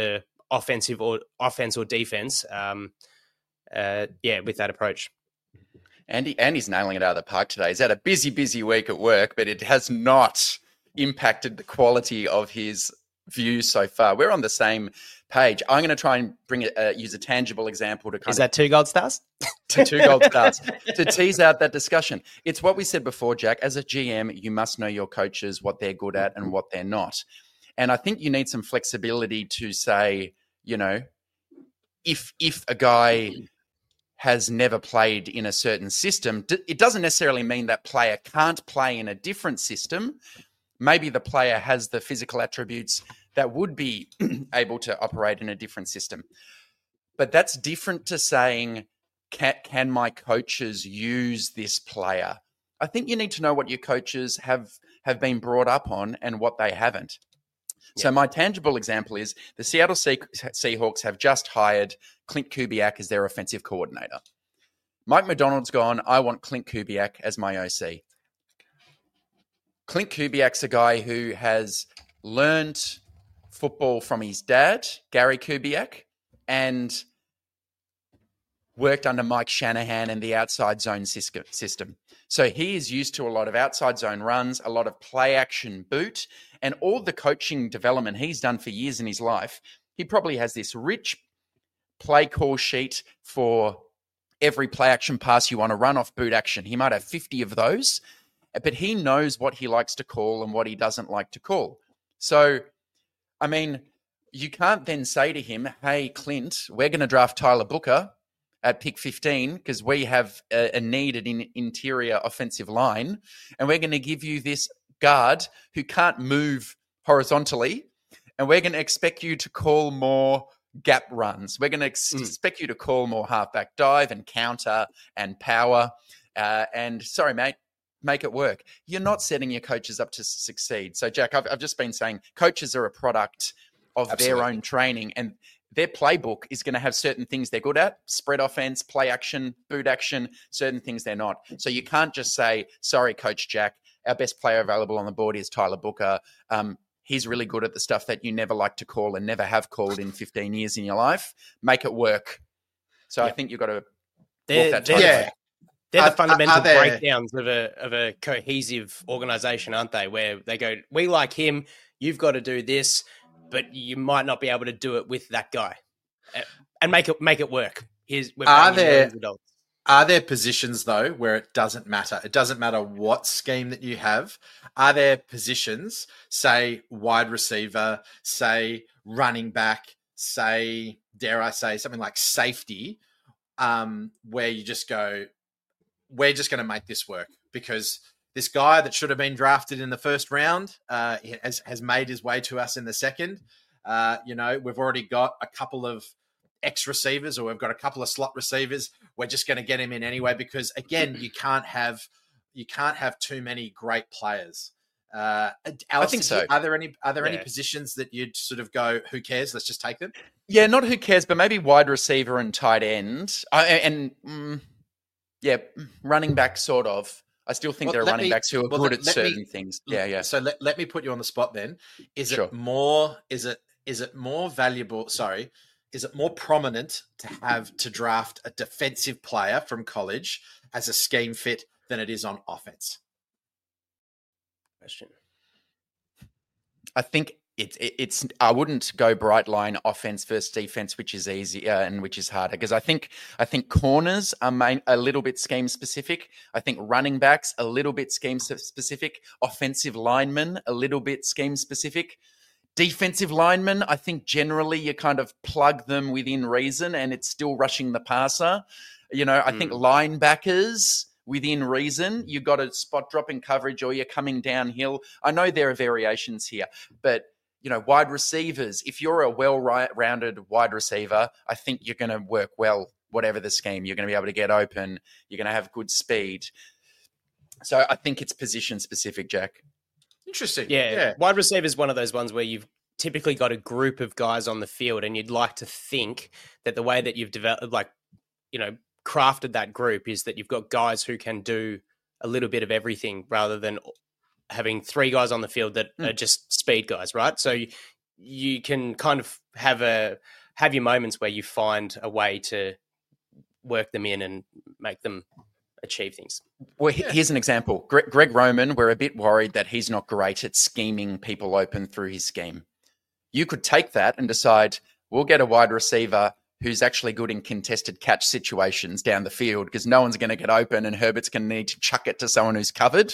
offensive or offense or defense. Um, uh, yeah, with that approach. Andy, Andy's nailing it out of the park today. He's had a busy, busy week at work, but it has not impacted the quality of his views so far. We're on the same page. I'm going to try and bring it, uh, use a tangible example to kind Is of that two gold stars? to two gold stars to tease out that discussion. It's what we said before, Jack. As a G M, you must know your coaches, what they're good at and what they're not. And I think you need some flexibility to say, you know, if if a guy has never played in a certain system, it doesn't necessarily mean that player can't play in a different system. Maybe the player has the physical attributes that would be able to operate in a different system. But that's different to saying, can, can my coaches use this player? I think you need to know what your coaches have, have been brought up on and what they haven't. Yeah. So my tangible example is the Seattle Seahawks have just hired Clint Kubiak as their offensive coordinator. Mike Macdonald's gone, I want Clint Kubiak as my O C. Clint Kubiak's a guy who has learned football from his dad, Gary Kubiak, and worked under Mike Shanahan and the outside zone system. So he is used to a lot of outside zone runs, a lot of play action boot, and all the coaching development he's done for years in his life. He probably has this rich play call sheet for every play action pass you want to run off boot action. He might have fifty of those, but he knows what he likes to call and what he doesn't like to call. So, I mean, you can't then say to him, hey, Clint, we're going to draft Tyler Booker at pick fifteen because we have a, a needed in interior offensive line, and we're going to give you this guard who can't move horizontally, and we're going to expect you to call more gap runs. We're going to ex- mm. expect you to call more halfback dive and counter and power. Uh, and sorry, mate, make it work. You're not setting your coaches up to succeed. So, Jack, I've, I've just been saying coaches are a product of Absolutely. Their own training, and their playbook is going to have certain things they're good at, spread offense, play action, boot action, certain things they're not. So you can't just say, sorry, Coach Jack, our best player available on the board is Tyler Booker. Um, he's really good at the stuff that you never like to call and never have called in fifteen years in your life. Make it work. So yeah. I think you've got to they're, walk that they're, yeah. the, they're the fundamental are, are there... breakdowns of a of a cohesive organization, aren't they? Where they go, we like him, you've got to do this, but you might not be able to do it with that guy, and make it make it work. Here's we're are there are there positions though where it doesn't matter? It doesn't matter what scheme that you have. Are there positions, say wide receiver, say running back, say dare I say something like safety, um, where you just go, we're just going to make this work because this guy that should have been drafted in the first round uh, has, has made his way to us in the second. Uh, you know, we've already got a couple of X receivers or we've got a couple of slot receivers. We're just going to get him in anyway because, again, you can't have you can't have too many great players. Uh, Alice, I think so. Are there any are there yeah. any positions that you'd sort of go, who cares? Let's just take them. Yeah, not who cares, but maybe wide receiver and tight end, I, and mm, yeah, running back sort of. I still think well, there are running me, backs who are well, good let, at let certain me, things. Yeah, yeah. So let, let me put you on the spot then. Is sure. it more? Is it is it more valuable? Sorry, is it more prominent to have to draft a defensive player from college as a scheme fit than it is on offense? Question. I think it's it, it's. I wouldn't go bright line offense versus defense, which is easier and which is harder because I think I think corners are main, a little bit scheme specific. I think running backs a little bit scheme specific. Offensive linemen a little bit scheme specific. Defensive linemen, I think generally you kind of plug them within reason, and it's still rushing the passer. You know, I mm. think linebackers. Within reason, you've got a spot drop in coverage or you're coming downhill. I know there are variations here, but, you know, wide receivers, if you're a well-rounded wide receiver, I think you're going to work well, whatever the scheme. You're going to be able to get open. You're going to have good speed. So I think it's position-specific, Jack. Interesting. Yeah. yeah. Wide receiver is one of those ones where you've typically got a group of guys on the field and you'd like to think that the way that you've developed, like, you know, crafted that group is that you've got guys who can do a little bit of everything rather than having three guys on the field that mm. are just speed guys, right? So you, you can kind of have a have your moments where you find a way to work them in and make them achieve things. Well, yeah. Here's an example. Greg, Greg Roman, we're a bit worried that he's not great at scheming people open through his scheme. You could take that and decide, we'll get a wide receiver who's actually good in contested catch situations down the field because no one's going to get open and Herbert's going to need to chuck it to someone who's covered.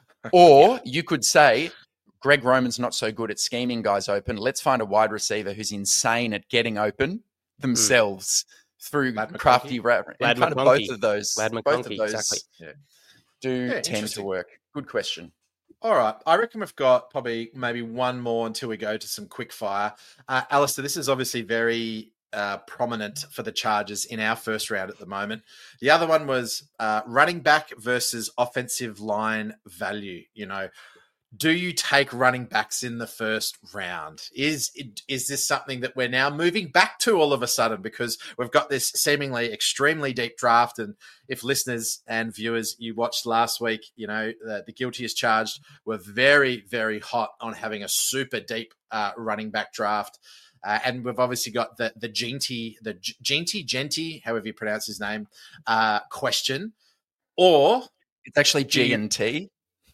Or you could say, Greg Roman's not so good at scheming guys open. Let's find a wide receiver who's insane at getting open themselves mm. through Lad crafty ra- Lad kind of both of those. Lad both of those exactly. Yeah. do Yeah, tend to work. Good question. All right. I reckon we've got probably maybe one more until we go to some quick fire. Uh, Alistair, this is obviously very uh, prominent for the Chargers in our first round at the moment. The other one was uh, running back versus offensive line value. You know, do you take running backs in the first round? Is is this something that we're now moving back to all of a sudden because we've got this seemingly extremely deep draft? And if listeners and viewers, you watched last week, you know, the, the Guilty as Charged were very, very hot on having a super deep uh, running back draft. Uh, and we've obviously got the the Genty, the Genty, Genty, however you pronounce his name, uh, question. Or it's actually G and T.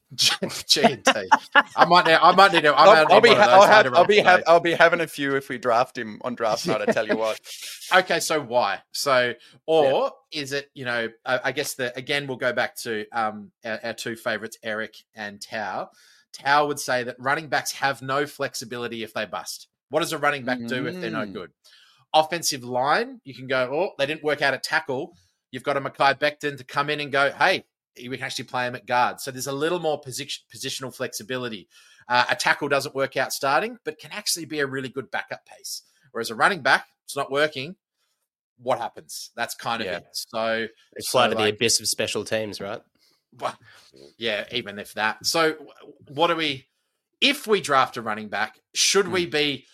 G and T. I might now. I might need to. I might I'll, I'll need be. one of those I'll, have, later I'll on be. today. Have, I'll be having a few if we draft him on draft night. I tell you what. Okay, so why? So, or yeah. is it? You know, I, I guess the again we'll go back to um our, our two favorites, Eric and Tao. Tao would say that running backs have no flexibility if they bust. What does a running back do mm. if they're no good? Offensive line, you can go. Oh, they didn't work out at tackle. You've got a Mekhi Becton to come in and go, hey. We can actually play him at guard. So there's a little more position, positional flexibility. Uh, a tackle doesn't work out starting, but can actually be a really good backup piece. Whereas a running back, it's not working. What happens? That's kind of yeah. it. So they fly so to like, the abyss of special teams, right? Well, yeah, even if that. So what do we, if we draft a running back, should mm. we be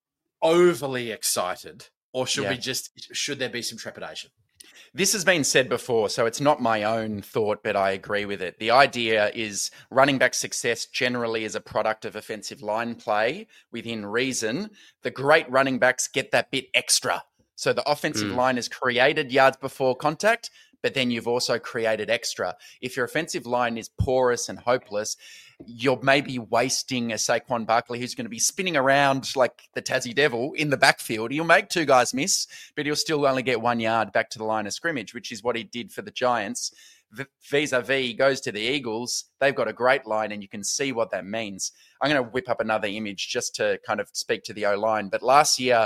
overly excited or should yeah. we just, should there be some trepidation? This has been said before, so it's not my own thought, but I agree with it. The idea is running back success generally is a product of offensive line play within reason. The great running backs get that bit extra. So the offensive mm. line has created yards before contact, but then you've also created extra. If your offensive line is porous and hopeless, you're maybe wasting a Saquon Barkley who's going to be spinning around like the Tassie Devil in the backfield. He'll make two guys miss, but he'll still only get one yard back to the line of scrimmage, which is what he did for the Giants. Vis-a-vis, he goes to the Eagles. They've got a great line, and you can see what that means. I'm going to whip up another image just to kind of speak to the O-line. But last year,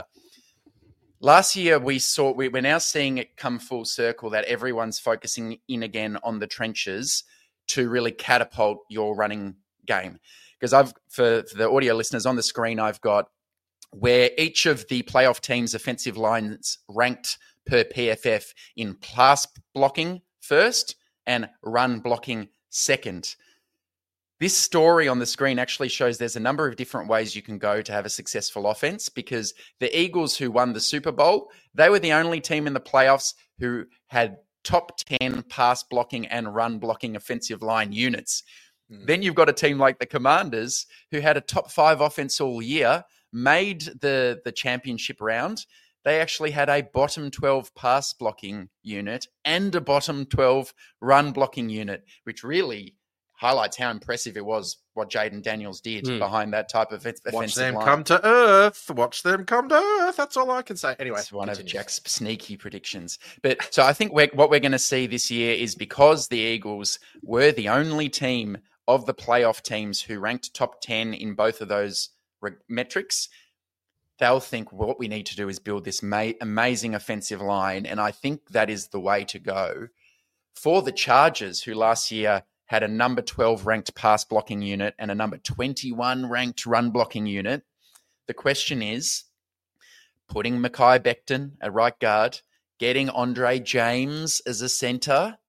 Last year, we saw, we, we're now seeing it come full circle that everyone's focusing in again on the trenches to really catapult your running game. Because I've, for, for the audio listeners on the screen, I've got where each of the playoff teams' offensive lines ranked per P F F in pass blocking first and run blocking second. This story on the screen actually shows there's a number of different ways you can go to have a successful offense because the Eagles who won the Super Bowl, they were the only team in the playoffs who had top ten pass blocking and run blocking offensive line units. Mm. Then you've got a team like the Commanders who had a top five offense all year, made the, the championship round. They actually had a bottom twelve pass blocking unit and a bottom twelve run blocking unit, which really highlights how impressive it was what Jaden Daniels did mm. behind that type of offensive line. Watch them line. come to earth. Watch them come to earth. That's all I can say. Anyway, it's one continue. of Jack's sneaky predictions. But so I think we're, what we're going to see this year is because the Eagles were the only team of the playoff teams who ranked top ten in both of those re- metrics, they'll think well, what we need to do is build this ma- amazing offensive line. And I think that is the way to go. For the Chargers, who last year had a number twelve ranked pass blocking unit and a number twenty-one ranked run blocking unit. The question is, putting Mekhi Becton at right guard, getting Andre James as a center,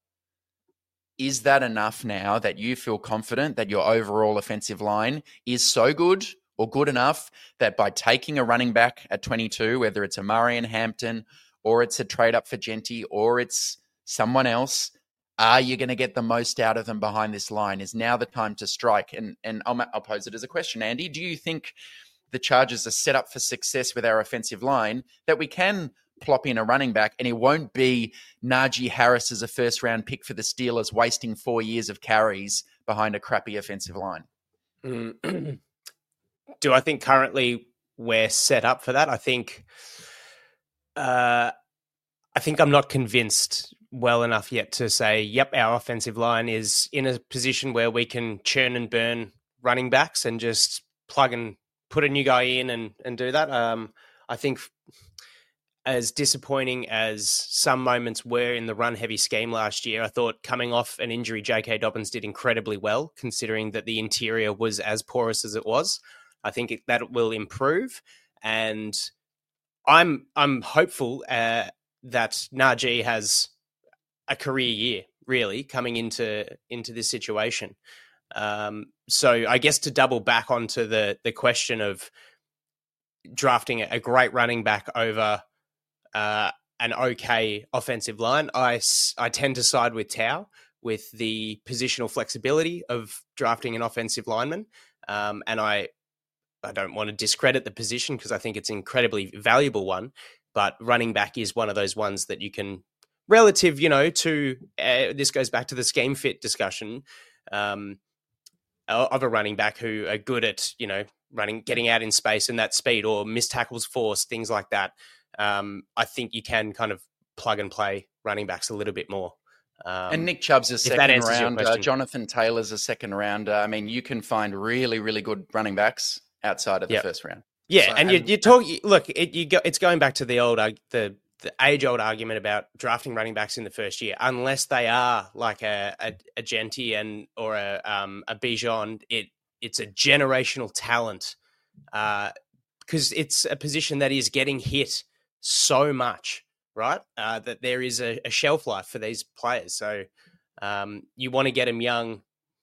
is that enough now that you feel confident that your overall offensive line is so good or good enough that by taking a running back at twenty-two, whether it's a Murray and Hampton or it's a trade up for Genty or it's someone else, are you going to get the most out of them behind this line? Is now the time to strike? And and I'll, I'll pose it as a question, Andy. Do you think the Chargers are set up for success with our offensive line, that we can plop in a running back and it won't be Najee Harris as a first round pick for the Steelers wasting four years of carries behind a crappy offensive line. Mm. Do I think currently we're set up for that? I think, uh, I think I'm not convinced well enough yet to say, yep, our offensive line is in a position where we can churn and burn running backs and just plug and put a new guy in and, and do that. Um, I think as disappointing as some moments were in the run-heavy scheme last year, I thought coming off an injury, J K. Dobbins did incredibly well, considering that the interior was as porous as it was. I think it, that will improve, and I'm I'm hopeful uh, that Najee has a career year, really, coming into into this situation. Um, so I guess to double back onto the the question of drafting a great running back over uh, an okay offensive line, I, I tend to side with Tau with the positional flexibility of drafting an offensive lineman. Um, and I I don't want to discredit the position because I think it's an incredibly valuable one, but running back is one of those ones that you can relative, you know, to, uh, this goes back to the scheme fit discussion, um, of a running back who are good at, you know, running, getting out in space and that speed or missed tackles force, things like that. Um, I think you can kind of plug and play running backs a little bit more. Um, and Nick Chubb's a second round. Uh, Jonathan Taylor's a second round. I mean, you can find really, really good running backs outside of the yep. first round. Yeah, so, and, and you, you talk. Look, it, you go, it's going back to the old, the the age old argument about drafting running backs in the first year, unless they are like a a, a Genti and or a um, a Bijan. It it's a generational talent because uh, it's a position that is getting hit so much, right? Uh, that there is a, a shelf life for these players. So um, you want to get them young.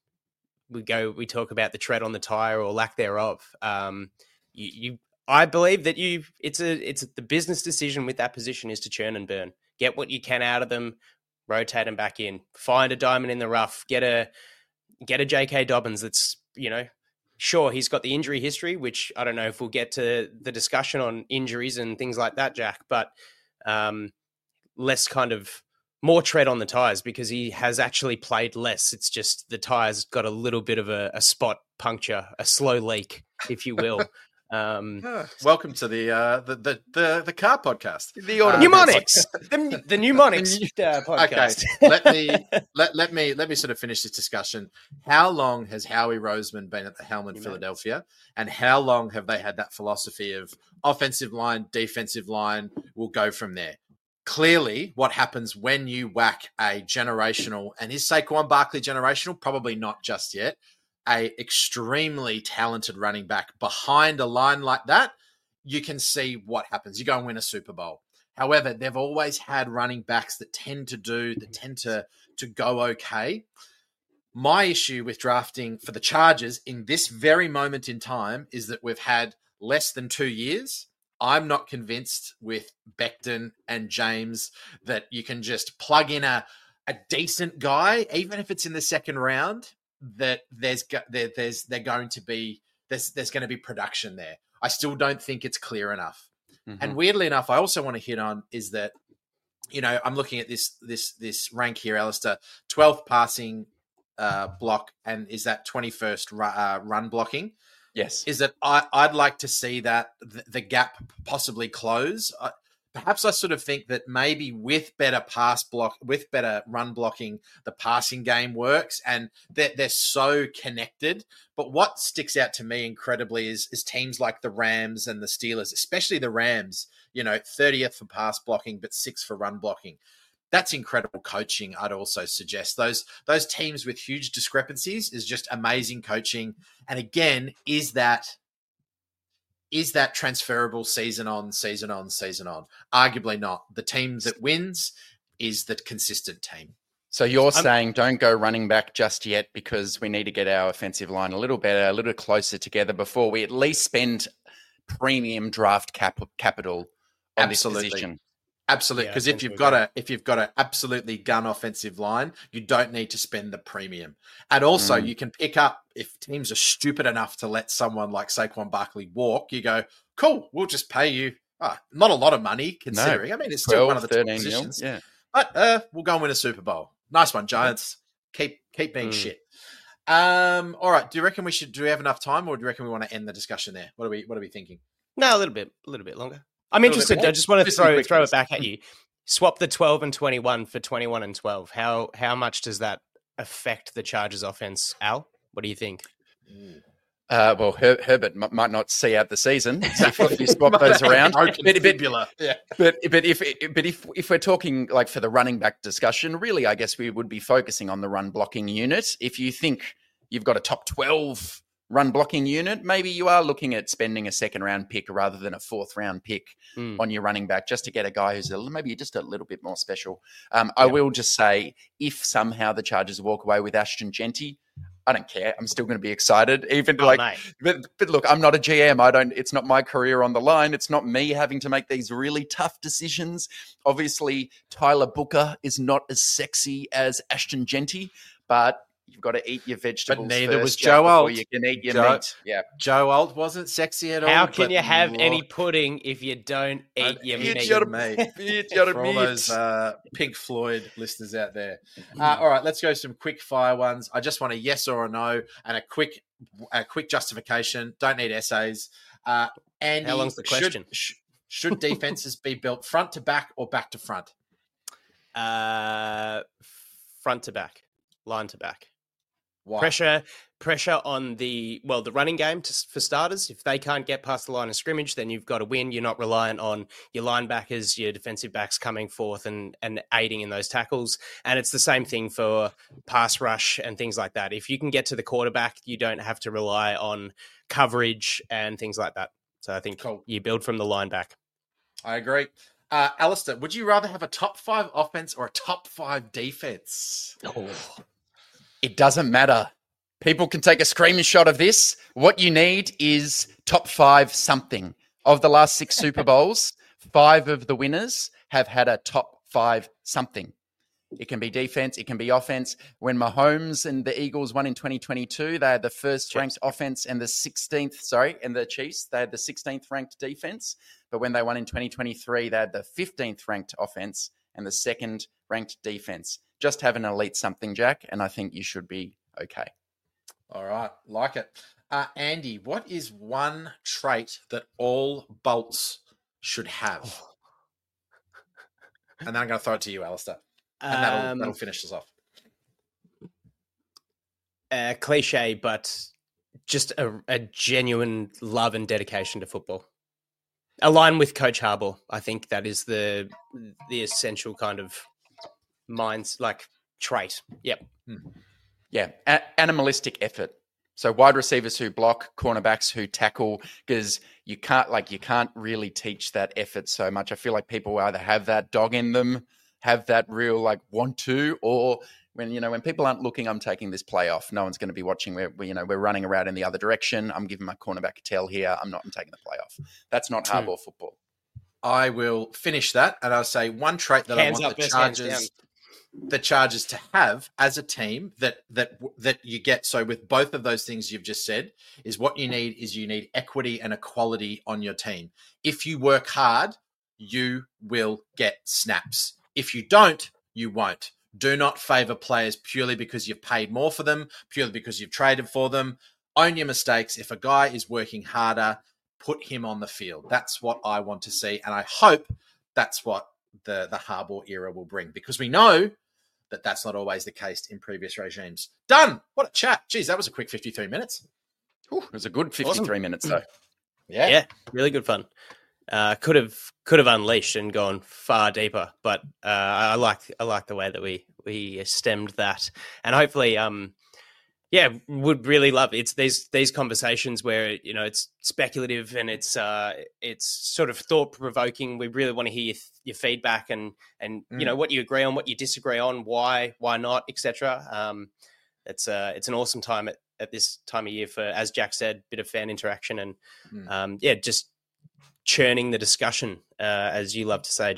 We go. We talk about the tread on the tire or lack thereof. Um, you, you, I believe that you. It's a. It's the business decision with that position is to churn and burn. Get what you can out of them. Rotate them back in. Find a diamond in the rough. Get a. Get a J K. Dobbins. That's, you know. Sure, he's got the injury history, which I don't know if we'll get to the discussion on injuries and things like that, Jack, but um, less kind of more tread on the tires because he has actually played less. It's just the tires got a little bit of a, a spot puncture, a slow leak, if you will. Um, oh, welcome to the, uh, the the the the car podcast, the uh, mnemonics, the, the mnemonics uh, podcast. Okay, let me let let me let me sort of finish this discussion. How long has Howie Roseman been at the helm in Philadelphia, and how long have they had that philosophy of offensive line, defensive line? We'll go from there. Clearly, what happens when you whack a generational, and is Saquon Barkley generational? Probably not just yet. A extremely talented running back behind a line like that, you can see what happens. You go and win a Super Bowl. However, they've always had running backs that tend to do, that tend to, to go okay. My issue with drafting for the Chargers in this very moment in time is that we've had less than two years. I'm not convinced with Becton and James that you can just plug in a, a decent guy, even if it's in the second round, that there's there, there's they're going to be there's there's going to be production there. I still don't think it's clear enough. Mm-hmm. And weirdly enough, I also want to hit on is that, you know, I'm looking at this this this rank here, Alistair, twelfth passing uh, block, and is that twenty-first ru- uh, run blocking? Yes. Is that I, I'd like to see that the, the gap possibly close. I, Perhaps I sort of think that maybe with better pass block, with better run blocking, the passing game works, and they're, they're so connected. But what sticks out to me incredibly is, is teams like the Rams and the Steelers, especially the Rams, you know, thirtieth for pass blocking, but sixth for run blocking. That's incredible coaching, I'd also suggest. Those, those teams with huge discrepancies is just amazing coaching. And again, is that... Is that transferable season on, season on, season on? Arguably not. The team that wins is the consistent team. So you're I'm, saying don't go running back just yet because we need to get our offensive line a little better, a little closer together before we at least spend premium draft cap, capital on Absolutely. this position. Absolutely, Yeah, because I if tend you've to got agree. a if you've got an absolutely gun offensive line, you don't need to spend the premium. And also, Mm. you can pick up if teams are stupid enough to let someone like Saquon Barkley walk. You go, cool, we'll just pay you ah, not a lot of money considering. I mean, it's still one of the top thirteen mil, positions, yeah. but uh, we'll go and win a Super Bowl. Nice one, Giants. Keep keep being Mm. shit. Um, all right. Do you reckon we should? Do we have enough time, or do you reckon we want to end the discussion there? What are we What are we thinking? No, a little bit, a little bit longer. I'm Little bit interested. more. I just want to Just some throw quick throw ones. it back at you. Swap the twelve and twenty-one for twenty-one and twelve. How how much does that affect the Chargers offense, Al? What do you think? Uh, well, Her- Herbert m- might not see out the season if, if you swap those around. Broken But, but, fibula. Yeah. but but if but if if we're talking like for the running back discussion, really, I guess we would be focusing on the run blocking unit. If you think you've got a top twelve run blocking unit, maybe you are looking at spending a second round pick rather than a fourth round pick Mm. on your running back just to get a guy who's a, maybe just a little bit more special. Um, I will just say, if somehow the Chargers walk away with Ashton Genty, I don't care. I'm still going to be excited, even Oh, like. mate. But, but look, I'm not a G M. I don't. It's not my career on the line. It's not me having to make these really tough decisions. Obviously, Tyler Booker is not as sexy as Ashton Genty, but you've got to eat your vegetables. neither first, was Jack, Joe before Alt. You can eat your Joe- meat. Yeah. Joe Alt wasn't sexy at all. How can but you have any look, pudding if you don't eat your eat meat? your meat. Eat your For all meat. those uh, Pink Floyd listeners out there. Uh, all right, let's go some quick fire ones. I just want a yes or a no and a quick a quick justification. Don't need essays. Uh, Andy, How long's the question? Should, sh- should defenses be built front to back or back to front? Uh, front to back, line to back. Why? Pressure, pressure on the well, the running game to, for starters. If they can't get past the line of scrimmage, then you've got to win. You're not reliant on your linebackers, your defensive backs coming forth and and aiding in those tackles. And it's the same thing for pass rush and things like that. If you can get to the quarterback, you don't have to rely on coverage and things like that. So I think Cool. you build from the line back. I agree. Uh, Alistair, would you rather have a top five offense or a top five defense? It doesn't matter. People can take a screenshot of this. What you need is top five something. Of the last six Super Bowls, five of the winners have had a top five something. It can be defense, it can be offense. When Mahomes and the Eagles won in twenty twenty-two, they had the first ranked offense and the sixteenth, sorry, and the Chiefs, they had the sixteenth ranked defense. But when they won in twenty twenty-three, they had the fifteenth ranked offense and the second ranked defense. Just have an elite something, Jack, and I think you should be okay. All right, like it. Uh, Andy, what is one trait that all Bolts should have? And then I'm going to throw it to you, Alistair. And that'll, Um, that'll finish us off. uh, cliche, but just a, a genuine love and dedication to football. Align with Coach Harbaugh. I think that is the the essential kind of minds like trait. Yep. Yeah, a- animalistic effort. So wide receivers who block, cornerbacks who tackle, because you can't like you can't really teach that effort so much. I feel like people either have that dog in them, have that real like want to, or when you know when people aren't looking, I'm taking this play off. No one's going to be watching. We're we, you know we're running around in the other direction. I'm giving my cornerback a tell here. I'm not. I'm taking the play off. That's not Harbaugh football. I will finish that, and I'll say one trait that Hands I want up, the best hands Chargers, the Chargers to have as a team that that that you get. So with both of those things you've just said, is what you need is you need equity and equality on your team. If you work hard, you will get snaps. If you don't, you won't. Do not favor players purely because you've paid more for them, purely because you've traded for them. Own your mistakes. If a guy is working harder, put him on the field. That's what I want to see. And I hope that's what the, the Harbaugh era will bring, because we know that that's not always the case in previous regimes. Done. What a chat. Geez, that was a quick fifty-three minutes. Whew, it was a good fifty-three Awesome. minutes though. Yeah. Yeah, really good fun. Uh, could have could have unleashed and gone far deeper, but uh, I like I like the way that we we stemmed that, and hopefully, um, yeah, would really love it's these these conversations where you know it's speculative and it's uh it's sort of thought provoking. We really want to hear your, your feedback and and Mm. you know what you agree on, what you disagree on, why why not, et cetera. Um, it's uh it's an awesome time at, at this time of year for, as Jack said, bit of fan interaction and Mm. um yeah just churning the discussion, uh, as you love to say, Jack.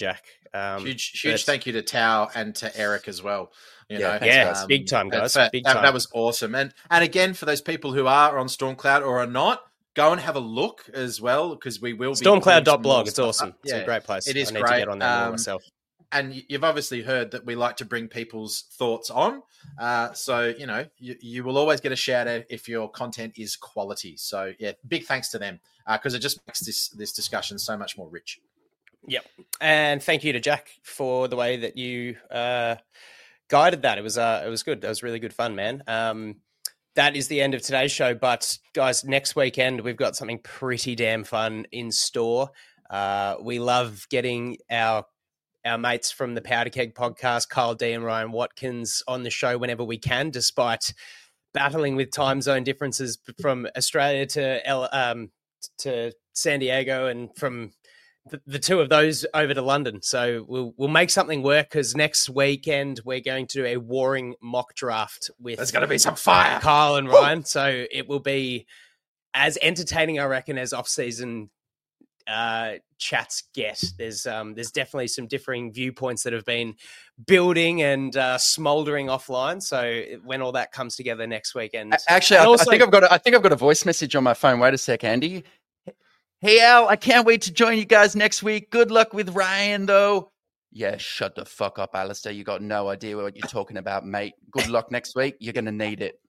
Um, huge, huge but- thank you to Tao and to Eric as well. You Yeah, know, thanks, Yeah, guys. it's big time, guys. That, Big that- time. that was awesome. And and again, for those people who are on Stormcloud or are not, go and have a look as well, because we will be Stormcloud putting dot some blog. more It's stuff awesome. up. It's Yeah, a great place. it is I need great. to get on there more Um, myself. And y- you've obviously heard that we like to bring people's thoughts on. Uh, so, you know, you, you will always get a shout out if your content is quality. So, yeah, big thanks to them, because it just makes this, this discussion so much more rich. Yep. And thank you to Jack for the way that you uh, guided that. It was uh, it was good. That was really good fun, man. Um, that is the end of today's show. But guys, next weekend we've got something pretty damn fun in store. Uh, we love getting our our mates from the Powder Keg podcast, Kyle D and Ryan Watkins, on the show whenever we can, despite battling with time zone differences from Australia to L, um, to San Diego, and from the, the two of those over to London. So we'll we'll make something work, because next weekend we're going to do a warring mock draft with There's going to be some fire. Kyle and Ryan. So it will be as entertaining, I reckon, as off-season uh, chats get. There's um, there's definitely some differing viewpoints that have been building and uh, smouldering offline. So when all that comes together next weekend, Actually, I, And also- I think I've got a, I think I've got a voice message on my phone. Wait a sec, Andy. Hey Al, I can't wait to join you guys next week. Good luck with Ryan, though. Yeah, shut the fuck up, Alistair. You got no idea what you're talking about, mate. Good luck next week. You're gonna need it.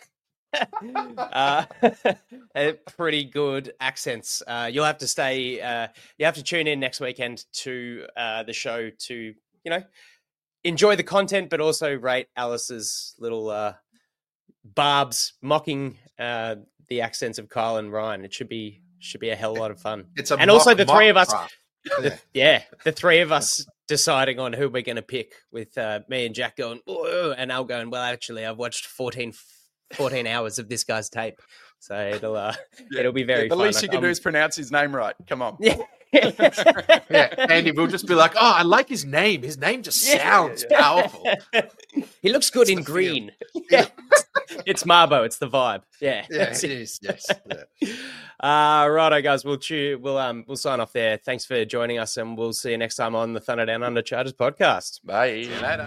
uh, uh, pretty good accents. Uh, you'll have to stay. Uh, you have to tune in next weekend to uh, the show to, you know, enjoy the content, but also rate Alice's little uh, barbs mocking uh, the accents of Kyle and Ryan. It should be should be a hell of a lot of fun. It's a and also mock- the three mock of us. draft. The, yeah, the three of us deciding on who we're going to pick, with uh, me and Jack going, "Whoa," and Al going, well, actually, I've watched fourteen, fourteen hours of this guy's tape. So it'll uh, it'll be very Yeah, the fun. least you can Um, do is pronounce his name right. Come on. Yeah. Yeah, Andy will just be like, oh, I like his name. His name just Yeah. sounds powerful. He looks good in the feel. green. Yeah. It's Marbo. It's the vibe. Yeah. Yeah, That's it it. is. Yes. Yeah. Uh, righto, guys. We'll chew, we'll um we'll sign off there. Thanks for joining us, and we'll see you next time on the Thunder Down Under Chargers podcast. Bye. See you later.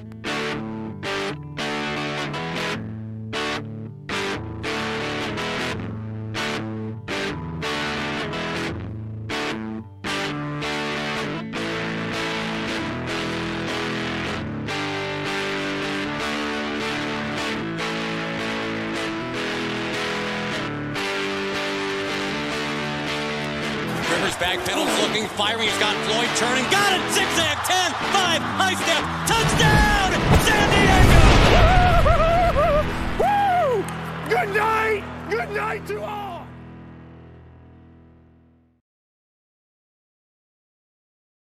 Rivers backpedals, looking, firing. He's got Floyd turning. Got it. Zigzag. ten, five, high step. Touchdown. San Diego. Good night! Good night to all!